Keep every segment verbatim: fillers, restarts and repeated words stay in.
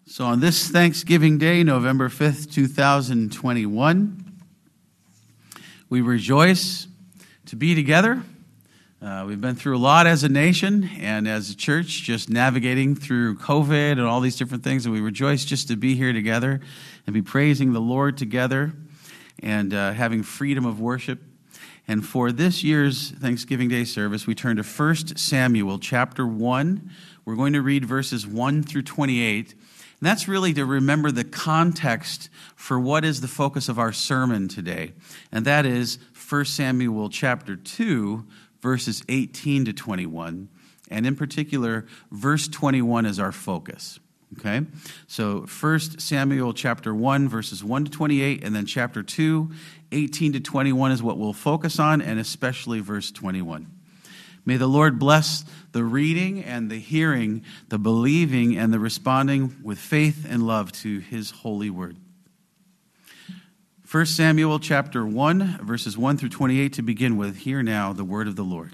So on this Thanksgiving Day, November fifth, two thousand twenty-one, we rejoice to be together. Uh, we've been through a lot as a nation and as a church, just navigating through COVID and all these different things, and we rejoice just to be here together and be praising the Lord together and uh, having freedom of worship. And for this year's Thanksgiving Day service, we turn to First Samuel chapter one. We're going to read verses one through twenty-eight. And that's really to remember the context for what is the focus of our sermon today. And that is First Samuel chapter two, verses eighteen to twenty-one. And in particular, verse twenty-one is our focus. Okay? So First Samuel chapter one, verses one to twenty-eight, and then chapter two, eighteen to twenty-one is what we'll focus on, and especially verse twenty-one. May the Lord bless the reading and the hearing, the believing and the responding with faith and love to his holy word. First Samuel chapter one, verses one through twenty-eight to begin with. Hear now the word of the Lord.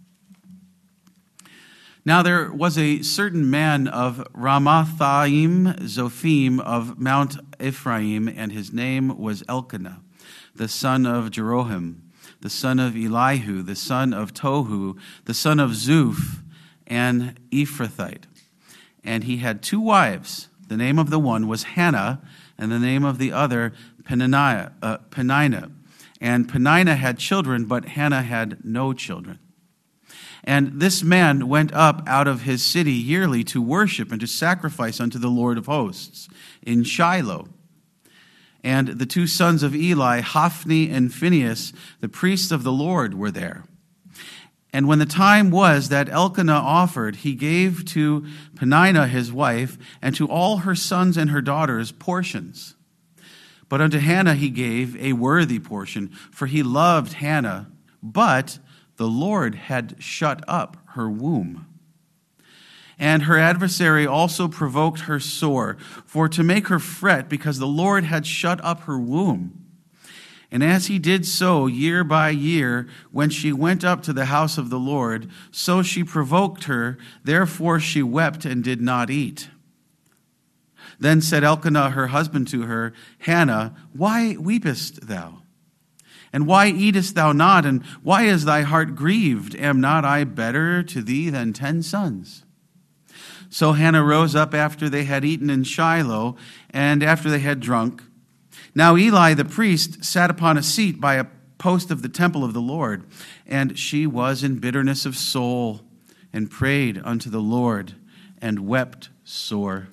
Now there was a certain man of Ramathaim Zophim of Mount Ephraim, and his name was Elkanah, the son of Jeroham, the son of Elihu, the son of Tohu, the son of Zuph, and Ephrathite. And he had two wives. The name of the one was Hannah, and the name of the other Peninnah. Uh, Peninnah. And Peninnah had children, but Hannah had no children. And this man went up out of his city yearly to worship and to sacrifice unto the Lord of hosts in Shiloh. And the two sons of Eli, Hophni and Phinehas, the priests of the Lord, were there. And when the time was that Elkanah offered, he gave to Peninnah his wife, and to all her sons and her daughters portions. But unto Hannah he gave a worthy portion, for he loved Hannah, but the Lord had shut up her womb. And her adversary also provoked her sore, for to make her fret, because the Lord had shut up her womb. And as he did so year by year, when she went up to the house of the Lord, so she provoked her, therefore she wept and did not eat. Then said Elkanah her husband to her, Hannah, why weepest thou? And why eatest thou not? And why is thy heart grieved? Am not I better to thee than ten sons? So Hannah rose up after they had eaten in Shiloh, and after they had drunk. Now Eli the priest sat upon a seat by a post of the temple of the Lord, and she was in bitterness of soul, and prayed unto the Lord, and wept sore.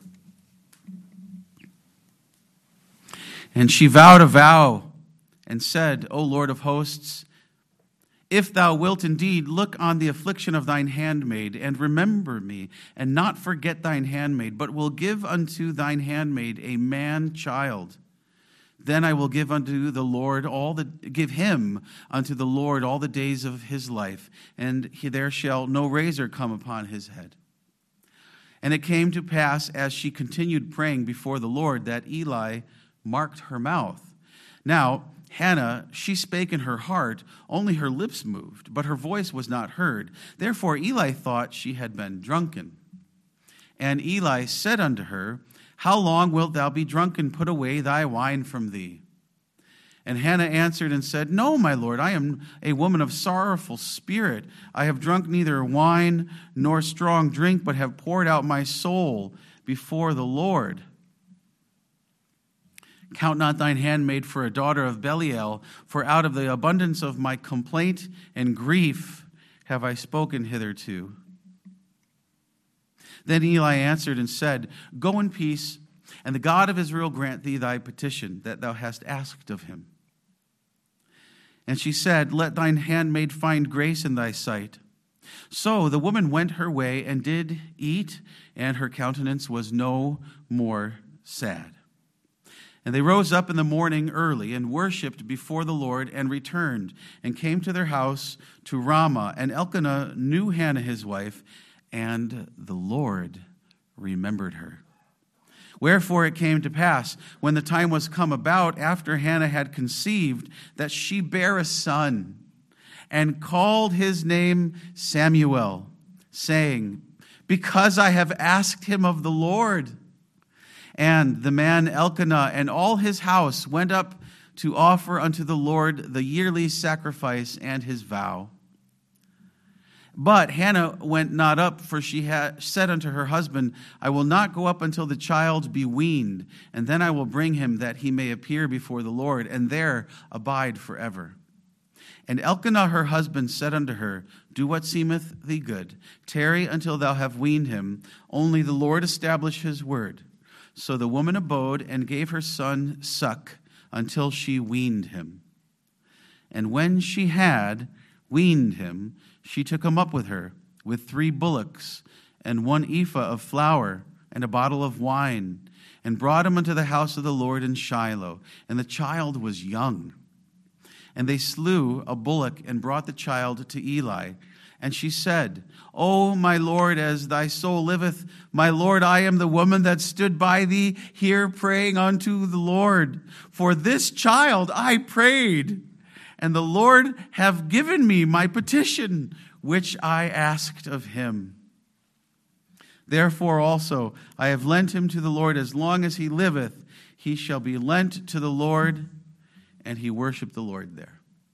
And she vowed a vow, and said, O Lord of hosts, if thou wilt indeed look on the affliction of thine handmaid, and remember me, and not forget thine handmaid, but will give unto thine handmaid a man child, then I will give unto the Lord all the give him unto the Lord all the days of his life, and he, there shall no razor come upon his head. And it came to pass, as she continued praying before the Lord, that Eli marked her mouth. Now Hannah, she spake in her heart, only her lips moved, but her voice was not heard. Therefore Eli thought she had been drunken. And Eli said unto her, How long wilt thou be drunken? Put away thy wine from thee. And Hannah answered and said, No, my Lord, I am a woman of sorrowful spirit. I have drunk neither wine nor strong drink, but have poured out my soul before the Lord. Count not thine handmaid for a daughter of Belial, for out of the abundance of my complaint and grief have I spoken hitherto. Then Eli answered and said, Go in peace, and the God of Israel grant thee thy petition that thou hast asked of him. And she said, Let thine handmaid find grace in thy sight. So the woman went her way and did eat, and her countenance was no more sad. And they rose up in the morning early and worshipped before the Lord and returned and came to their house to Ramah. And Elkanah knew Hannah his wife, and the Lord remembered her. Wherefore it came to pass, when the time was come about, after Hannah had conceived, that she bare a son, and called his name Samuel, saying, Because I have asked him of the Lord. And the man Elkanah and all his house went up to offer unto the Lord the yearly sacrifice and his vow. But Hannah went not up, for she had said unto her husband, I will not go up until the child be weaned, and then I will bring him, that he may appear before the Lord, and there abide forever. And Elkanah her husband said unto her, Do what seemeth thee good. Tarry until thou have weaned him. Only the Lord establish his word. So the woman abode, and gave her son suck, until she weaned him. And when she had weaned him, she took him up with her, with three bullocks, and one ephah of flour, and a bottle of wine, and brought him unto the house of the Lord in Shiloh. And the child was young. And they slew a bullock, and brought the child to Eli. And she said, O my Lord, as thy soul liveth, my Lord, I am the woman that stood by thee here praying unto the Lord. For this child I prayed, and the Lord have given me my petition, which I asked of him. Therefore also I have lent him to the Lord. As long as he liveth, he shall be lent to the Lord. And he worshiped the Lord there.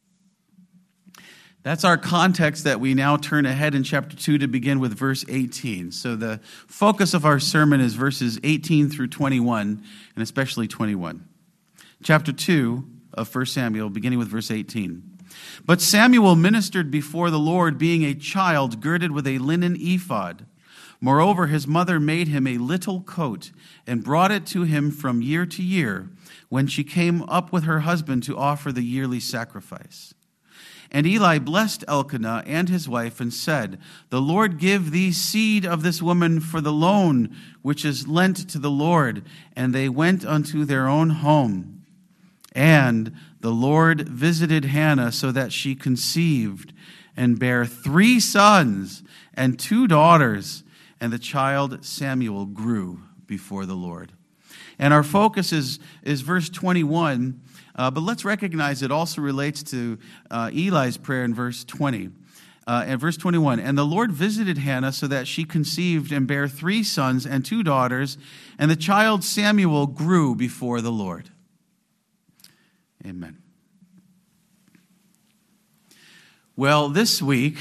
That's our context that we now turn ahead in chapter two to begin with verse eighteen. So the focus of our sermon is verses eighteen through twenty-one, and especially twenty-one. Chapter two of First Samuel, beginning with verse eighteen. But Samuel ministered before the Lord, being a child, girded with a linen ephod. Moreover, his mother made him a little coat, and brought it to him from year to year, when she came up with her husband to offer the yearly sacrifice. And Eli blessed Elkanah and his wife, and said, The Lord give thee seed of this woman for the loan which is lent to the Lord. And they went unto their own home. And the Lord visited Hannah, so that she conceived, and bare three sons and two daughters. And the child Samuel grew before the Lord. And our focus is, is verse twenty-one, uh, but let's recognize it also relates to uh, Eli's prayer in verse twenty. Uh, and verse twenty-one, And the Lord visited Hannah, so that she conceived and bare three sons and two daughters, and the child Samuel grew before the Lord. Amen. Well, this week,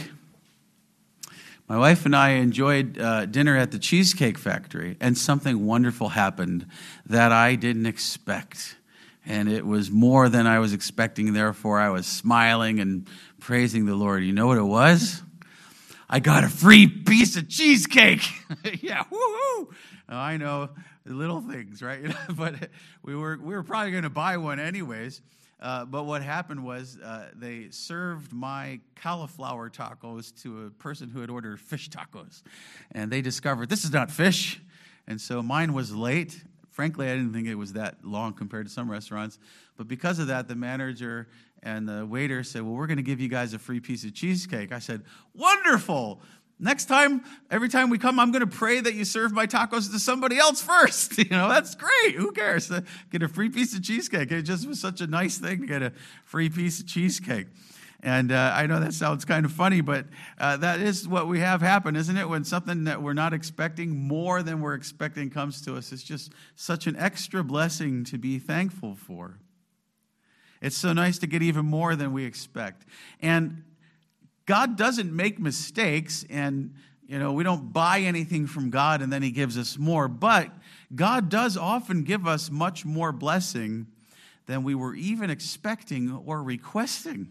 my wife and I enjoyed uh, dinner at the Cheesecake Factory, and something wonderful happened that I didn't expect. And it was more than I was expecting, therefore I was smiling and praising the Lord. You know what it was? I got a free piece of cheesecake. Yeah, woohoo! Now, I know the little things, right? But we were we were probably going to buy one anyways. Uh, but what happened was uh, they served my cauliflower tacos to a person who had ordered fish tacos. And they discovered this is not fish. And so mine was late. Frankly, I didn't think it was that long compared to some restaurants. But because of that, the manager and the waiter said, well, we're going to give you guys a free piece of cheesecake. I said, wonderful. Next time, every time we come, I'm going to pray that you serve my tacos to somebody else first. You know, that's great. Who cares? Get a free piece of cheesecake. It just was such a nice thing to get a free piece of cheesecake. And uh, I know that sounds kind of funny, but uh, that is what we have happen, isn't it? When something that we're not expecting, more than we're expecting, comes to us. It's just such an extra blessing to be thankful for. It's so nice to get even more than we expect. And God doesn't make mistakes, and you know we don't buy anything from God and then he gives us more. But God does often give us much more blessing than we were even expecting or requesting.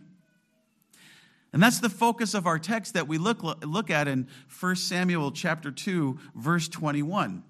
And that's the focus of our text that we look, look at in First Samuel chapter two, verse twenty-one.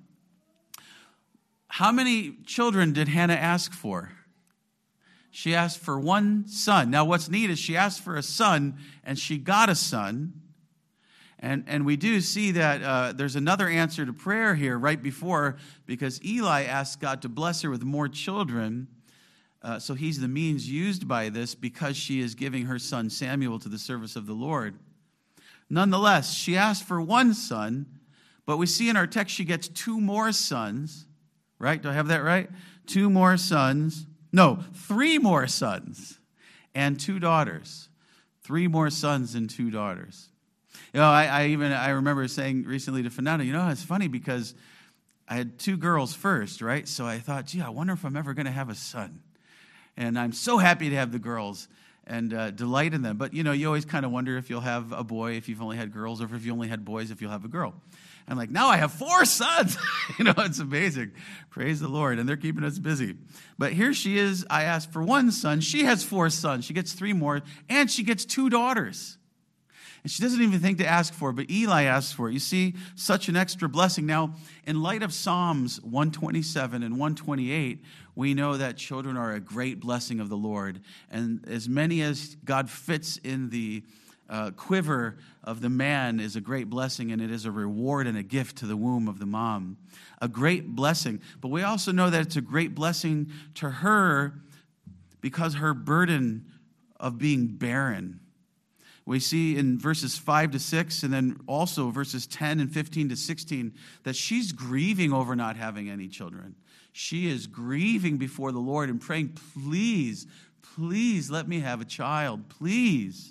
How many children did Hannah ask for? She asked for one son. Now, what's neat is she asked for a son, and she got a son. And, and we do see that uh, there's another answer to prayer here right before, because Eli asked God to bless her with more children. Uh, so he's the means used by this because she is giving her son Samuel to the service of the Lord. Nonetheless, she asked for one son, but we see in our text she gets two more sons. Right? Do I have that right? Two more sons. No, three more sons and two daughters. Three more sons and two daughters. You know, I, I even I remember saying recently to Fernanda, you know, it's funny because I had two girls first, right? So I thought, gee, I wonder if I'm ever going to have a son. And I'm so happy to have the girls and uh, delight in them. But, you know, you always kind of wonder if you'll have a boy if you've only had girls, or if you only had boys if you'll have a girl. I'm like, now I have four sons. You know, it's amazing. Praise the Lord. And they're keeping us busy. But here she is. I asked for one son. She has four sons. She gets three more. And she gets two daughters. And she doesn't even think to ask for it, but Eli asks for it. You see, such an extra blessing. Now, in light of Psalms one twenty-seven and one twenty-eight, we know that children are a great blessing of the Lord. And as many as God fits in the uh, quiver of the man is a great blessing, and it is a reward and a gift to the womb of the mom. A great blessing. But we also know that it's a great blessing to her because her burden of being barren. We see in verses five to six, and then also verses ten and fifteen to sixteen, that she's grieving over not having any children. She is grieving before the Lord and praying, please, please let me have a child, please.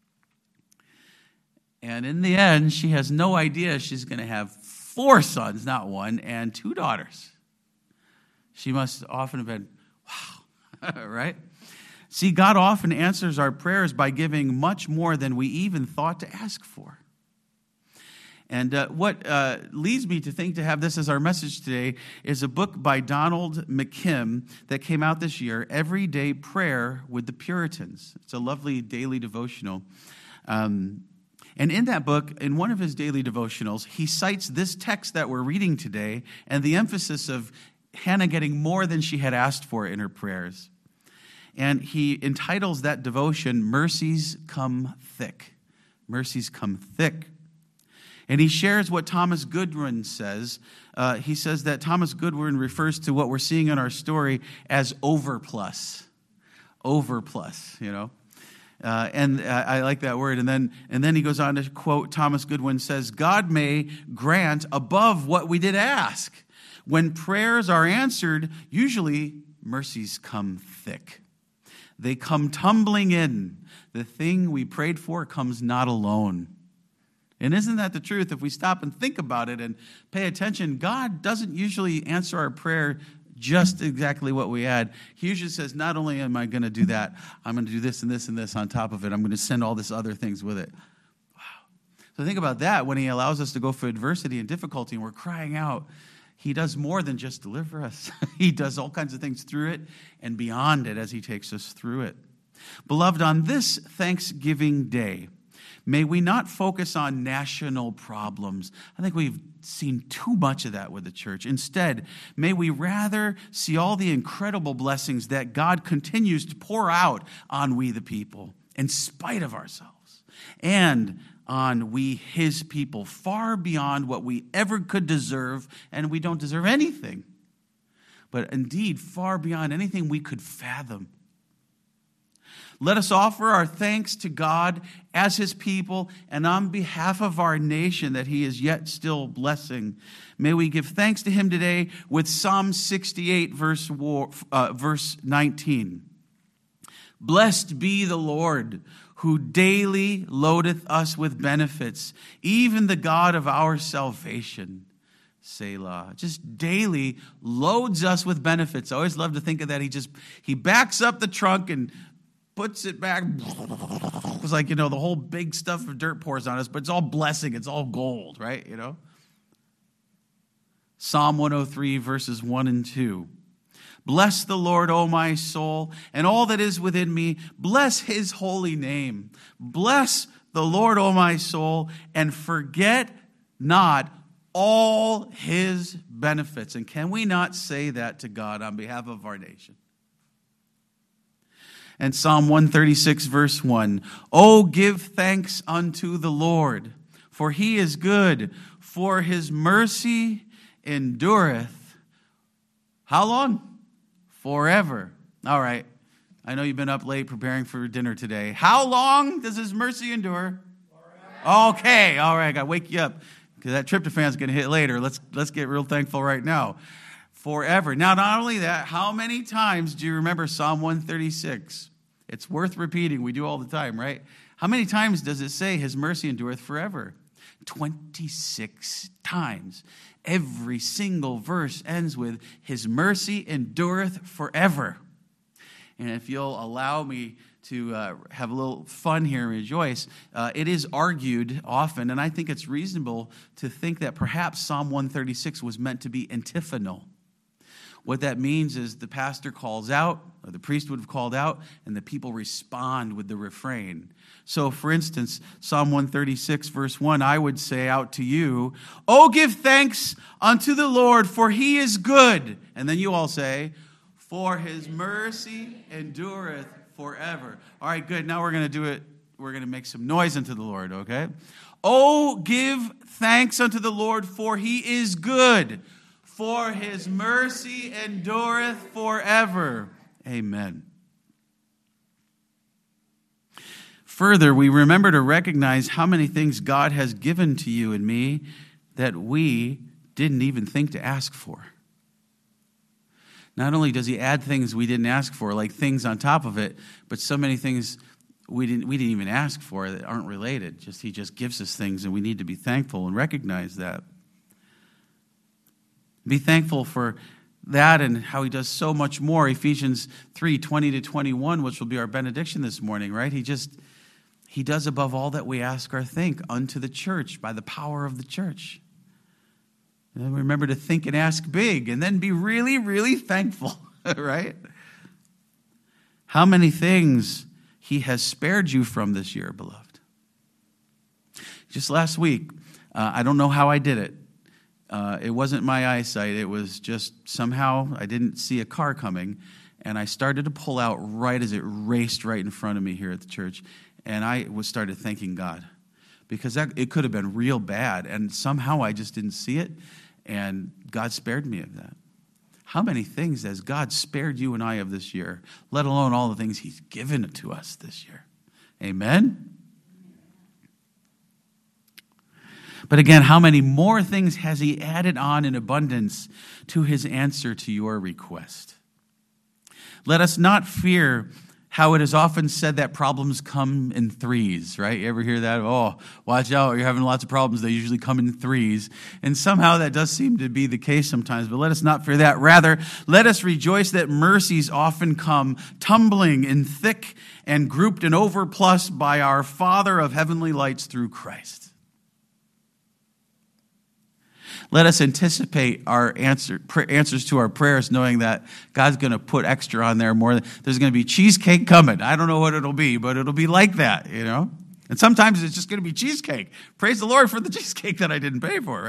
And in the end, she has no idea she's going to have four sons, not one, and two daughters. She must often have been, wow, right? See, God often answers our prayers by giving much more than we even thought to ask for. And uh, what uh, leads me to think to have this as our message today is a book by Donald McKim that came out this year, Everyday Prayer with the Puritans. It's a lovely daily devotional. Um, and in that book, in one of his daily devotionals, he cites this text that we're reading today and the emphasis of Hannah getting more than she had asked for in her prayers. And he entitles that devotion, Mercies Come Thick. Mercies Come Thick. And he shares what Thomas Goodwin says. Uh, he says that Thomas Goodwin refers to what we're seeing in our story as overplus. Overplus, you know. Uh, and uh, I like that word. And then, and then he goes on to quote, Thomas Goodwin says, God may grant above what we did ask. When prayers are answered, usually mercies come thick. They come tumbling in. The thing we prayed for comes not alone. And isn't that the truth? If we stop and think about it and pay attention, God doesn't usually answer our prayer just exactly what we had. He usually says, not only am I going to do that, I'm going to do this and this and this on top of it. I'm going to send all this other things with it. Wow. So think about that. When he allows us to go through adversity and difficulty and we're crying out, he does more than just deliver us. He does all kinds of things through it and beyond it as he takes us through it. Beloved, on this Thanksgiving Day, may we not focus on national problems. I think we've seen too much of that with the church. Instead, may we rather see all the incredible blessings that God continues to pour out on we the people, in spite of ourselves, and on we his people, far beyond what we ever could deserve, and we don't deserve anything, but indeed far beyond anything we could fathom. Let us offer our thanks to God as his people and on behalf of our nation that he is yet still blessing. May we give thanks to him today with Psalm sixty-eight, verse, uh, verse nineteen. Blessed be the Lord, who daily loadeth us with benefits, even the God of our salvation. Selah. Just daily loads us with benefits. I always love to think of that. He just, he backs up the trunk and puts it back. It's like, you know, the whole big stuff of dirt pours on us, but it's all blessing. It's all gold, right? You know? Psalm one oh three, verses one and two. Bless the Lord, O my soul, and all that is within me. Bless his holy name. Bless the Lord, O my soul, and forget not all his benefits. And can we not say that to God on behalf of our nation? And Psalm one thirty-six, verse one. Oh, give thanks unto the Lord, for he is good, for his mercy endureth. How long? Forever. All right. I know you've been up late preparing for dinner today. How long does his mercy endure? Forever. Okay. All right. I got to wake you up because that tryptophan's going to hit later. Let's let's get real thankful right now. Forever. Now, not only that, how many times do you remember Psalm one thirty-six? It's worth repeating. We do all the time, right? How many times does it say his mercy endureth forever? twenty-six times. Every single verse ends with, his mercy endureth forever. And if you'll allow me to uh, have a little fun here and rejoice, uh, it is argued often, and I think it's reasonable to think that perhaps Psalm one thirty-six was meant to be antiphonal. What that means is the pastor calls out, or the priest would have called out, and the people respond with the refrain. So, for instance, Psalm one thirty-six, verse one, I would say out to you, "Oh, give thanks unto the Lord, for he is good." And then you all say, "For his mercy endureth forever." All right, good. Now we're going to do it. We're going to make some noise unto the Lord, okay? "Oh, give thanks unto the Lord, for he is good. For his mercy endureth forever." Amen. Further, we remember to recognize how many things God has given to you and me that we didn't even think to ask for. Not only does he add things we didn't ask for, like things on top of it, but so many things we didn't we didn't even ask for that aren't related. Just he just gives us things, and we need to be thankful and recognize that. Be thankful for that and how he does so much more. Ephesians three, twenty to twenty-one, which will be our benediction this morning, right? He just, he does above all that we ask or think unto the church by the power of the church. And then remember to think and ask big, and then be really, really thankful, right? How many things he has spared you from this year, beloved. Just last week, uh, I don't know how I did it. Uh, it wasn't my eyesight. It was just somehow I didn't see a car coming, and I started to pull out right as it raced right in front of me here at the church, and I was started thanking God because that, it could have been real bad, and somehow I just didn't see it, and God spared me of that. How many things has God spared you and I of this year, let alone all the things he's given to us this year? Amen? But again, how many more things has he added on in abundance to his answer to your request? Let us not fear how it is often said that problems come in threes, right? You ever hear that? Oh, watch out, you're having lots of problems. They usually come in threes. And somehow that does seem to be the case sometimes, but let us not fear that. Rather, let us rejoice that mercies often come tumbling in thick and grouped and overplus by our Father of heavenly lights through Christ. Let us anticipate our answer, answers to our prayers, knowing that God's going to put extra on there more. There's going to be cheesecake coming. I don't know what it'll be, but it'll be like that, you know. And sometimes it's just going to be cheesecake. Praise the Lord for the cheesecake that I didn't pay for,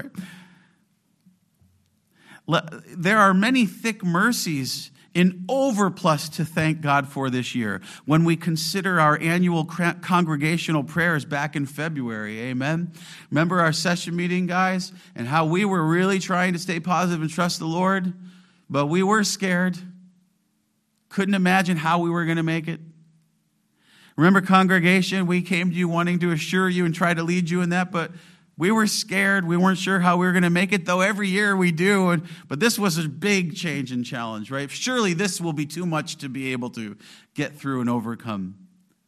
right? There are many thick mercies in overplus to thank God for this year. When we consider our annual congregational prayers back in February, amen? Remember our session meeting, guys, and how we were really trying to stay positive and trust the Lord, but we were scared. Couldn't imagine how we were going to make it. Remember congregation, we came to you wanting to assure you and try to lead you in that, but we were scared. We weren't sure how we were going to make it, though every year we do. And, but this was a big change and challenge, right? Surely this will be too much to be able to get through and overcome.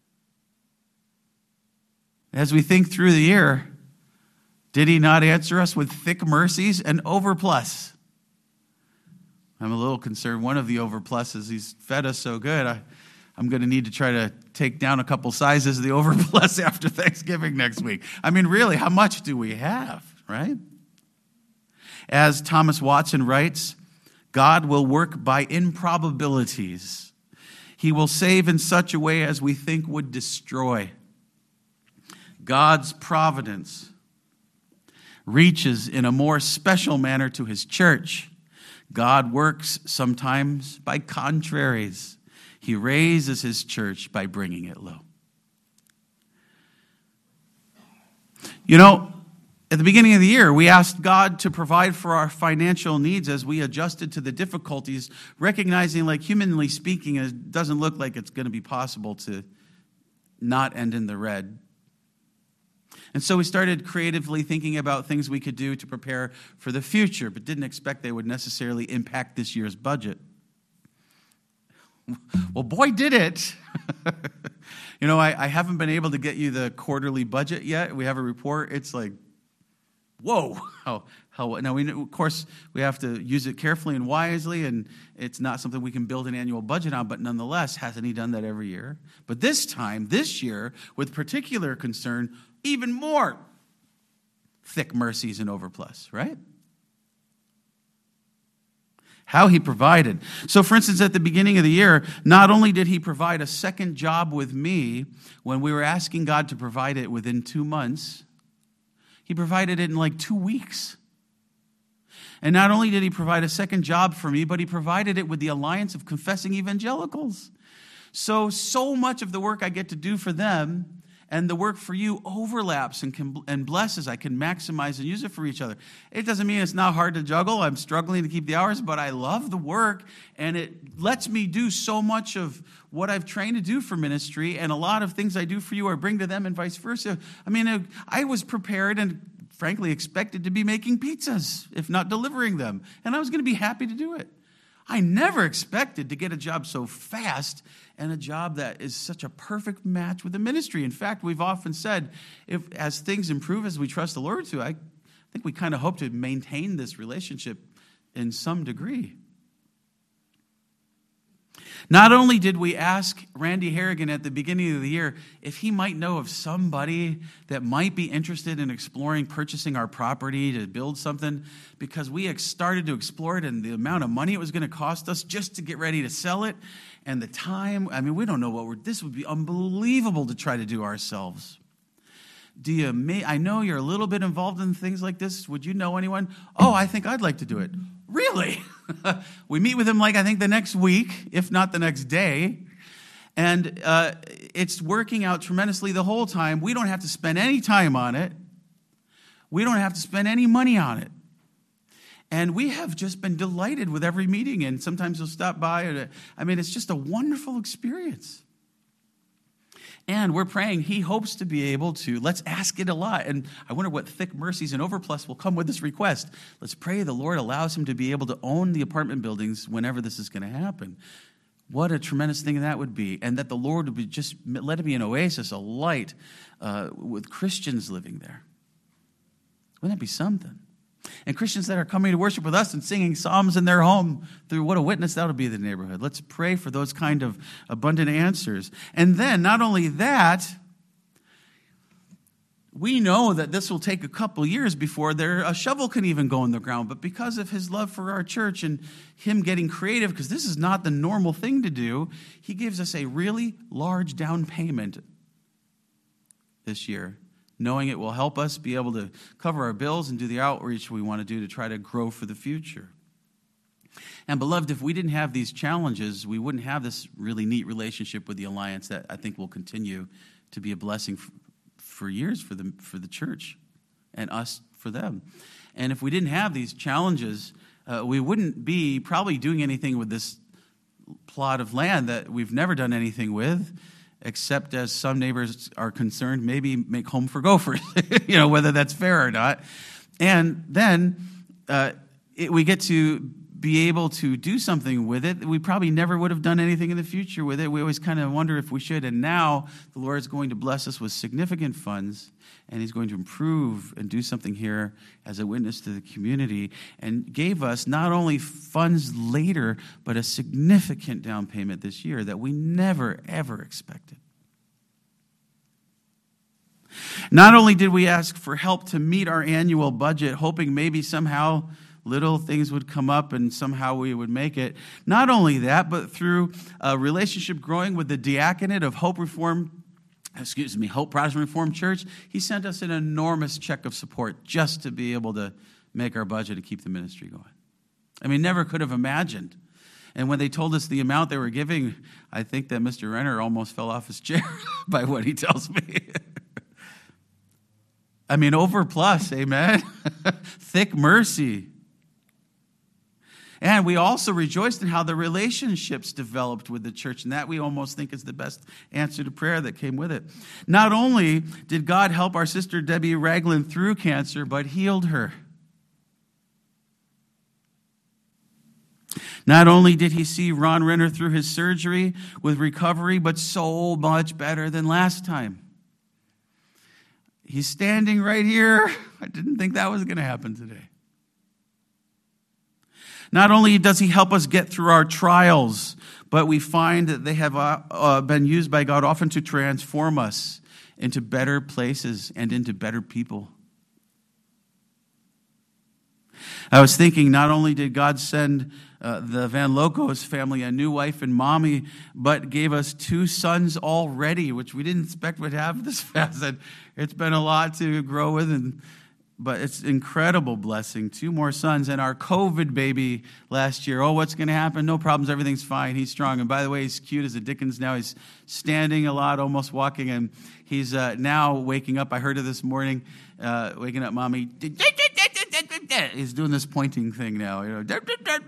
As we think through the year, did he not answer us with thick mercies and overplus? I'm a little concerned. One of the overpluses, he's fed us so good. I, I'm going to need to try to take down a couple sizes of the overplus after Thanksgiving next week. I mean, really, how much do we have, right? As Thomas Watson writes, God will work by improbabilities. He will save in such a way as we think would destroy. God's providence reaches in a more special manner to his church. God works sometimes by contraries. He raises his church by bringing it low. You know, at the beginning of the year, we asked God to provide for our financial needs as we adjusted to the difficulties, recognizing, like humanly speaking, it doesn't look like it's going to be possible to not end in the red. And so we started creatively thinking about things we could do to prepare for the future, but didn't expect they would necessarily impact this year's budget. Well, boy, did it. You know, I, I haven't been able to get you the quarterly budget yet. We have a report. It's like Whoa. How, how, now, we, of course, we have to use it carefully and wisely, and it's not something we can build an annual budget on, but nonetheless, hasn't he done that every year? But this time, this year, with particular concern, even more thick mercies and overplus, right? How he provided. So, for instance, at the beginning of the year, not only did he provide a second job with me when we were asking God to provide it within two months, he provided it in like two weeks. And not only did he provide a second job for me, but he provided it with the Alliance of Confessing Evangelicals. So, so much of the work I get to do for them and the work for you overlaps and can, and blesses. I can maximize and use it for each other. It doesn't mean it's not hard to juggle. I'm struggling to keep the hours, but I love the work, and it lets me do so much of what I've trained to do for ministry, and a lot of things I do for you I bring to them and vice versa. I mean, I was prepared and frankly expected to be making pizzas, if not delivering them, and I was going to be happy to do it. I never expected to get a job so fast and a job that is such a perfect match with the ministry. In fact, we've often said, if as things improve, as we trust the Lord to, I think we kind of hope to maintain this relationship in some degree. Not only did we ask Randy Harrigan at the beginning of the year if he might know of somebody that might be interested in exploring purchasing our property to build something, because we had started to explore it and the amount of money it was going to cost us just to get ready to sell it and the time. I mean, we don't know what we're, this would be unbelievable to try to do ourselves. Do you, may, I know you're a little bit involved in things like this. Would you know anyone? Oh, I think I'd like to do it. Really? We meet with him like I think the next week, if not the next day. And uh, it's working out tremendously the whole time. We don't have to spend any time on it. We don't have to spend any money on it. And we have just been delighted with every meeting. And sometimes he'll stop by. And, I mean, it's just a wonderful experience. And we're praying he hopes to be able to, let's ask it a lot. And I wonder what thick mercies and overplus will come with this request. Let's pray the Lord allows him to be able to own the apartment buildings whenever this is going to happen. What a tremendous thing that would be. And that the Lord would be just let it be an oasis, a light uh, with Christians living there. Wouldn't that be something? And Christians that are coming to worship with us and singing psalms in their home, through what a witness that will be to the neighborhood. Let's pray for those kind of abundant answers. And then, not only that, we know that this will take a couple years before there a shovel can even go in the ground. But because of his love for our church and him getting creative, because this is not the normal thing to do, he gives us a really large down payment this year, knowing it will help us be able to cover our bills and do the outreach we want to do to try to grow for the future. And beloved, if we didn't have these challenges, we wouldn't have this really neat relationship with the Alliance that I think will continue to be a blessing for, for years for the, for the church and us for them. And if we didn't have these challenges, uh, we wouldn't be probably doing anything with this plot of land that we've never done anything with, except as some neighbors are concerned, maybe make home for gophers, you know, whether that's fair or not. And then uh, it, we get to be able to do something with it. We probably never would have done anything in the future with it. We always kind of wonder if we should. And now the Lord is going to bless us with significant funds, and he's going to improve and do something here as a witness to the community, and gave us not only funds later, but a significant down payment this year that we never, ever expected. Not only did we ask for help to meet our annual budget, hoping maybe somehow little things would come up and somehow we would make it. Not only that, but through a relationship growing with the diaconate of Hope Reform excuse me, Hope Protestant Reformed Church, he sent us an enormous check of support just to be able to make our budget and keep the ministry going. I mean, never could have imagined. And when they told us the amount they were giving, I think that Mister Renner almost fell off his chair by what he tells me. I mean, overplus, amen? Thick mercy. And we also rejoiced in how the relationships developed with the church, and that we almost think is the best answer to prayer that came with it. Not only did God help our sister Debbie Ragland through cancer, but healed her. Not only did he see Ron Renner through his surgery with recovery, but so much better than last time. He's standing right here. I didn't think that was going to happen today. Not only does he help us get through our trials, but we find that they have uh, uh, been used by God often to transform us into better places and into better people. I was thinking, not only did God send uh, the Van Locos family a new wife and mommy, but gave us two sons already, which we didn't expect would have this fast. And it's been a lot to grow with, and but it's an incredible blessing. Two more sons, and our COVID baby last year. Oh, what's going to happen? No problems. Everything's fine. He's strong. And by the way, he's cute as a Dickens now. He's standing a lot, almost walking, and he's uh, now waking up. I heard it this morning, uh, waking up, Mommy. He's doing this pointing thing now. You know,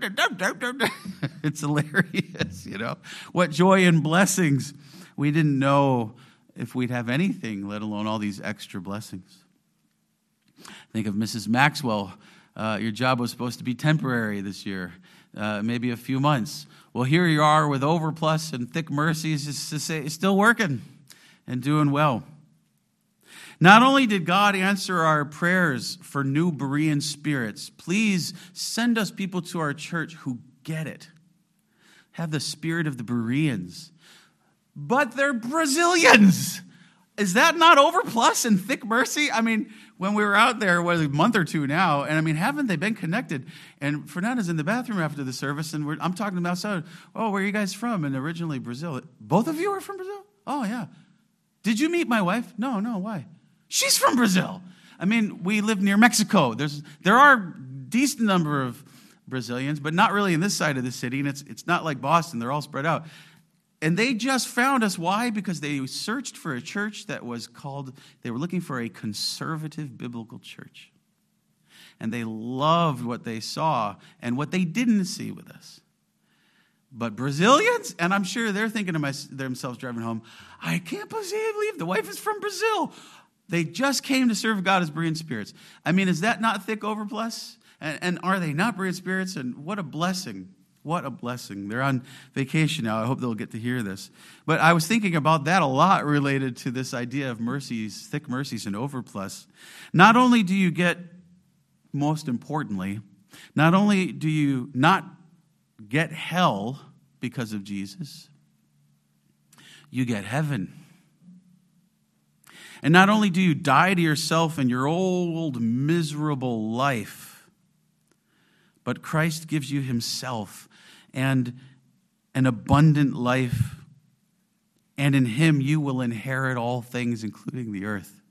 it's hilarious. You know, what joy and blessings. We didn't know if we'd have anything, let alone all these extra blessings. Think of Missus Maxwell. Uh, your job was supposed to be temporary this year, uh, maybe a few months. Well, here you are with Overplus and Thick Mercies, just to say, still working and doing well. Not only did God answer our prayers for new Berean spirits, please send us people to our church who get it, have the spirit of the Bereans, but they're Brazilians. Is that not Overplus and Thick Mercy? I mean, when we were out there, what, a month or two now, and I mean, haven't they been connected? And Fernanda's in the bathroom after the service, and we're, I'm talking to them outside. Oh, where are you guys from? And originally Brazil. Both of you are from Brazil? Oh, yeah. Did you meet my wife? No, no, why? She's from Brazil. I mean, we live near Mexico. There's There are a decent number of Brazilians, but not really in this side of the city, and it's it's not like Boston. They're all spread out. And they just found us. Why? Because they searched for a church that was called, they were looking for a conservative biblical church. And they loved what they saw and what they didn't see with us. But Brazilians, and I'm sure they're thinking to my, themselves driving home, I can't believe the wife is from Brazil. They just came to serve God as Berean spirits. I mean, is that not thick Overplus? And, and are they not Berean spirits? And what a blessing. What a blessing. They're on vacation now. I hope they'll get to hear this. But I was thinking about that a lot related to this idea of mercies, thick mercies and Overplus. Not only do you get, most importantly, not only do you not get hell because of Jesus, you get heaven. And not only do you die to yourself and your old miserable life, but Christ gives you himself and an abundant life, and in him you will inherit all things, including the earth.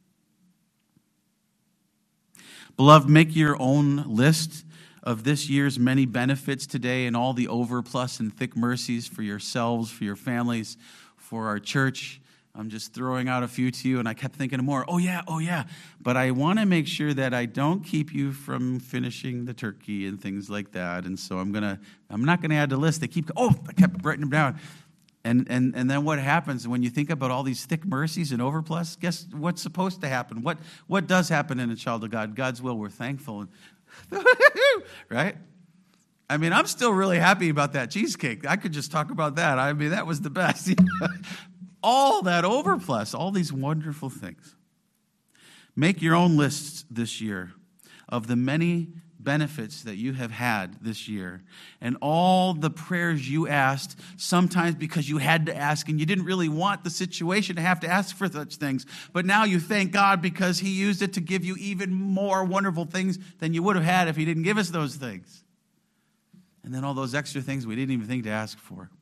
Beloved, make your own list of this year's many benefits today and all the Overplus and Thick Mercies for yourselves, for your families, for our church. I'm just throwing out a few to you, and I kept thinking of more. Oh, yeah, oh, yeah. But I want to make sure that I don't keep you from finishing the turkey and things like that. And so I'm going to, I'm not going to add to the list. They keep, oh, I kept writing them down. And, and, and then what happens when you think about all these thick mercies and Overplus? Guess what's supposed to happen? What, what does happen in a child of God? God's will, we're thankful. Right? I mean, I'm still really happy about that cheesecake. I could just talk about that. I mean, that was the best. All that Overplus, all these wonderful things. Make your own lists this year of the many benefits that you have had this year and all the prayers you asked, sometimes because you had to ask and you didn't really want the situation to have to ask for such things. But now you thank God because he used it to give you even more wonderful things than you would have had if he didn't give us those things. And then all those extra things we didn't even think to ask for.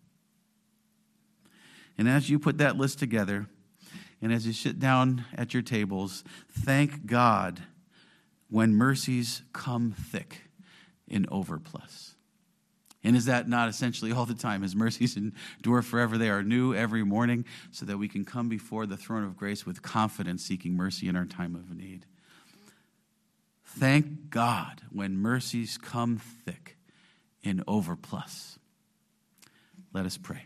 And as you put that list together, and as you sit down at your tables, thank God when mercies come thick in Overplus. And is that not essentially all the time? His mercies endure forever. They are new every morning so that we can come before the throne of grace with confidence, seeking mercy in our time of need. Thank God when mercies come thick in Overplus. Let us pray.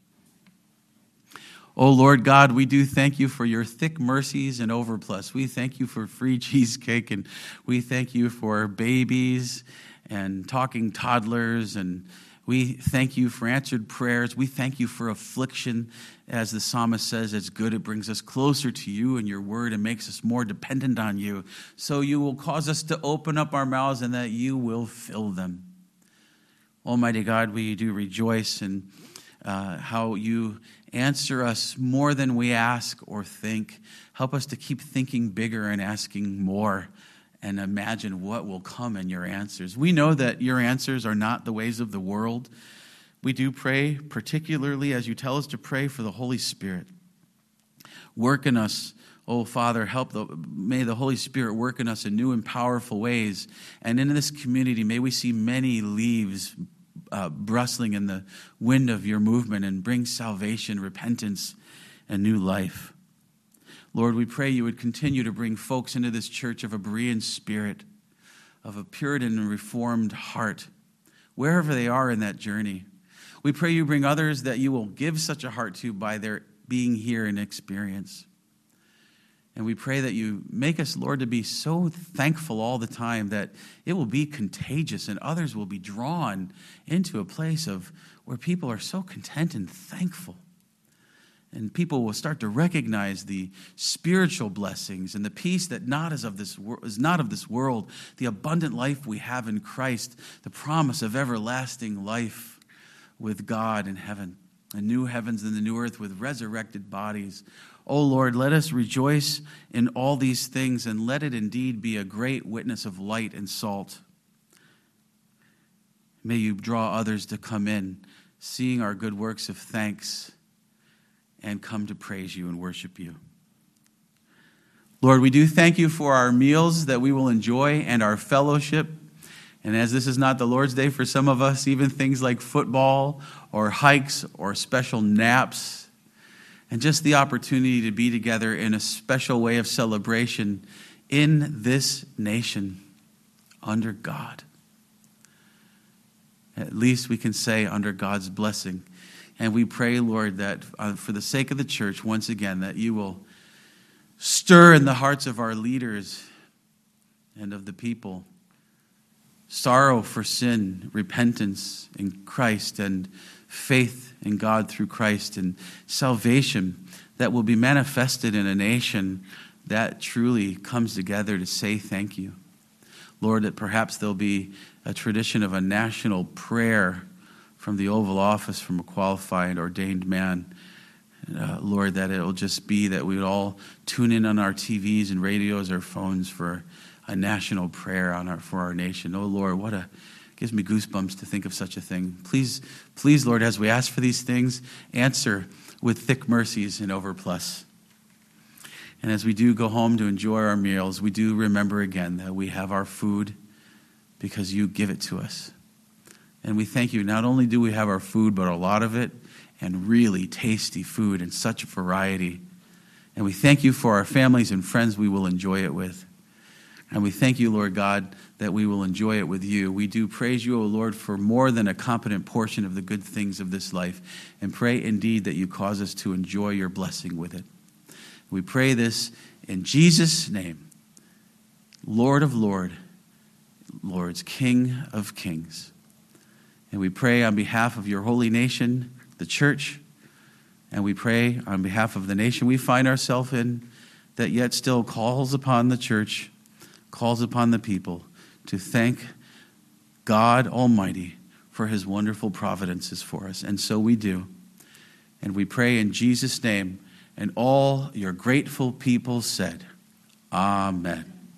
Oh, Lord God, we do thank you for your thick mercies and Overplus. We thank you for free cheesecake, and we thank you for babies and talking toddlers, and We thank you for answered prayers. We thank you for affliction. As the psalmist says, it's good. It brings us closer to you and your word and makes us more dependent on you. So you will cause us to open up our mouths and that you will fill them. Almighty God, we do rejoice in uh, how you answer us more than we ask or think. Help us to keep thinking bigger and asking more, and imagine what will come in your answers. We know that your answers are not the ways of the world. We do pray, particularly as you tell us to pray, for the Holy Spirit. Work in us, oh Father, help the, may the Holy Spirit work in us in new and powerful ways. And in this community, may we see many leaves uh, rustling in the wind of your movement and bring salvation, repentance, and new life. Lord, we pray you would continue to bring folks into this church of a Berean spirit, of a Puritan and Reformed heart, wherever they are in that journey. We pray you bring others that you will give such a heart to by their being here in experience. And we pray that you make us, Lord, to be so thankful all the time that it will be contagious and others will be drawn into a place of where people are so content and thankful. And people will start to recognize the spiritual blessings and the peace that not is of this wor- is not of this world, the abundant life we have in Christ, the promise of everlasting life with God in heaven, the new heavens and the new earth with resurrected bodies. Oh Lord, let us rejoice in all these things, and let it indeed be a great witness of light and salt. May you draw others to come in, seeing our good works of thanks, and come to praise you and worship you. Lord, we do thank you for our meals that we will enjoy and our fellowship. And as this is not the Lord's Day for some of us, even things like football or hikes or special naps, and just the opportunity to be together in a special way of celebration in this nation under God. At least we can say under God's blessing. And we pray, Lord, that uh, for the sake of the church, once again, that you will stir in the hearts of our leaders and of the people sorrow for sin, repentance in Christ, and faith in God through Christ, and salvation that will be manifested in a nation that truly comes together to say thank you. Lord, that perhaps there'll be a tradition of a national prayer from the Oval Office, from a qualified, ordained man. Uh, Lord, that it'll just be that we would all tune in on our T Vs and radios or phones for a national prayer on our, for our nation. Oh, Lord, what a, gives me goosebumps to think of such a thing. Please, please, Lord, as we ask for these things, answer with thick mercies and overplus. And as we do go home to enjoy our meals, we do remember again that we have our food because you give it to us. And we thank you. Not only do we have our food, but a lot of it, and really tasty food in such a variety. And we thank you for our families and friends we will enjoy it with. And we thank you, Lord God, that we will enjoy it with you. We do praise you, O Lord, for more than a competent portion of the good things of this life, and pray indeed that you cause us to enjoy your blessing with it. We pray this in Jesus' name, Lord of Lords, Lords, King of Kings. And we pray on behalf of your holy nation, the church, and we pray on behalf of the nation we find ourselves in, that yet still calls upon the church, calls upon the people to thank God Almighty for his wonderful providences for us. And so we do. And we pray in Jesus' name, and all your grateful people said, Amen.